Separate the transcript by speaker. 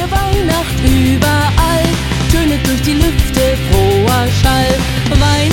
Speaker 1: Weihnacht überall, tönet durch die Lüfte froher Schall.